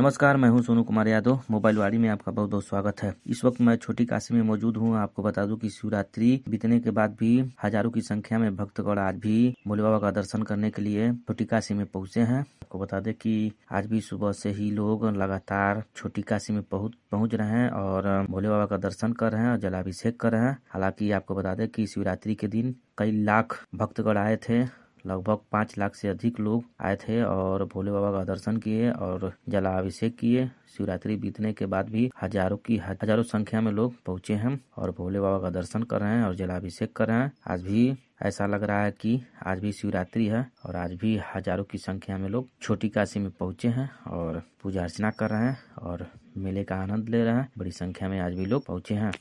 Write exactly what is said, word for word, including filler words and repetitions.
नमस्कार, मैं हूं सोनू कुमार यादव। मोबाइल वाड़ी में आपका बहुत बहुत स्वागत है। इस वक्त मैं छोटी काशी में मौजूद हूं। आपको बता दूं कि शिवरात्रि बीतने के बाद भी हजारों की संख्या में भक्तगण आज भी भोले बाबा का दर्शन करने के लिए छोटी काशी में पहुंचे हैं। आपको बता दें कि आज भी सुबह से ही लोग लगातार छोटी काशी में पहुंच पहुंच रहे हैं और भोले बाबा का दर्शन कर रहे हैं और जलाभिषेक कर रहे हैं। हालांकि आपको बता दें कि शिवरात्रि के दिन कई लाख भक्तगण आए थे। लगभग पाँच लाख से अधिक लोग आए थे और भोले बाबा का दर्शन किए और जलाभिषेक किए। शिवरात्रि बीतने के बाद भी हजारों की हजारों संख्या में लोग पहुंचे हैं और भोले बाबा का दर्शन कर रहे हैं और जलाभिषेक कर रहे हैं। आज भी ऐसा लग रहा है कि आज भी शिवरात्रि है और आज भी हजारों की संख्या में लोग छोटी काशी में पहुंचे हैं और पूजा अर्चना कर रहे हैं और मेले का आनंद ले रहे हैं। बड़ी संख्या में आज भी लोग पहुंचे हैं।